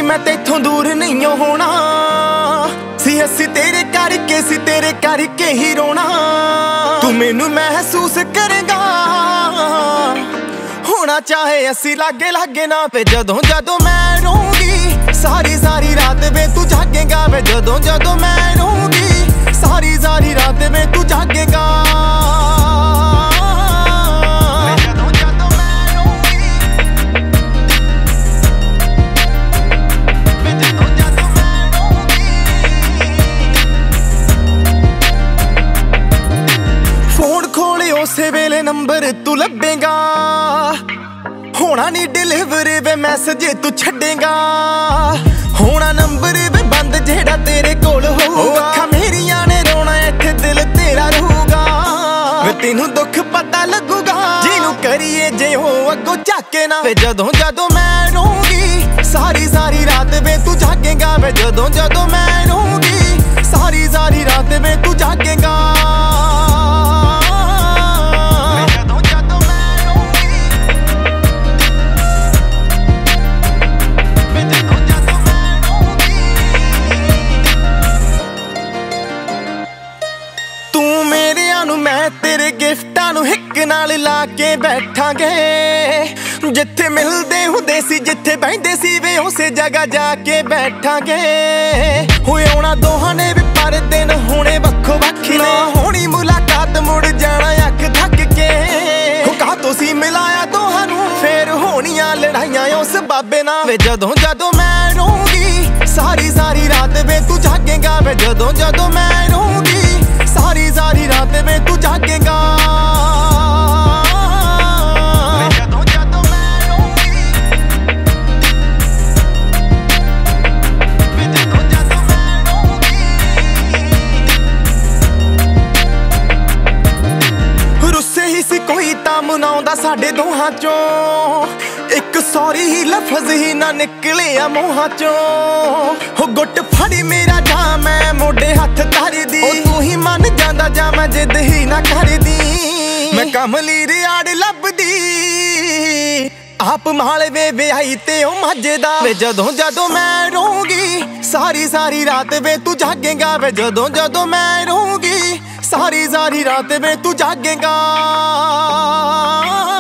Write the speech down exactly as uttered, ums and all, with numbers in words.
मैं तेथों दूर नहीं होना सी असी तेरे करके सी तेरे करके ही रोना तू मैनू महसूस करेगा होना चाहे असी लागे लागे ना पे जदों जदों मैं रोऊंगी सारी सारी रात वे तू जागेगा वे जदों जदों मैं रोऊंगी सारी सारी रात वे तू जागेगा उसे वेले नंबर तू लभेगा होना नहीं डिलीवरी वे मैसेज तू छड़ेगा होना नंबर वे बंद जेड़ा तेरे कोल होगा अखां मेरियां ने रोना इत्थे दिल तेरा रहूगा वे तेनू दुख पता लगूगा जिनू करिए जे हो अगों झाके ना वे जदों जदों मैं रोऊंगी सारी सारी रात वे तू जागेगा वे जदों जदों मैं रोऊंगी सारी सारी रात वे तू जागेगा मैं तेरे गिफ्टां नू हिक नाल ला के बैठांगे जिथे मिलदे हुंदे सी जिथे बहिंदे सी वे उसे जगह जाके बैठांगे होए आउणा दोहां ने भी पर दिन होणे वक्खो वक्खी ना होनी मुलाकात मुड़ जाना अख थक के हुका तुसी मिलाया दोहां नू फेर होणियां लड़ाइयां उस बाबे नाल वे जदों जदों मैं रोऊंगी सारी सारी रात वे तू जागेगा वे जदों जदों मैं रोऊंगी सारी सारी रात में तू जागेगा जदों जदों मैं रोऊंगी जदों जदों मैं रोऊंगी रुस्से ही सी कोई तां मनाउंदा साडे दोहां चों एक सॉरी ही लफज ही ना निकले आ मूहां चों हो गुट फड़ी मेरा जा मैं मोडे हथ धर दी तू ही मन जांदा जा मैं जिद ही ना करदी मैं कमली रियाड़ लभदी आप माले वे विआई ते ओ मजदा वे जदों जदों मैं रोऊंगी सारी सारी रात वे तू जागेगा वे जदों जदों मैं रोऊंगी सारी सारी रात वे तू जागेगा।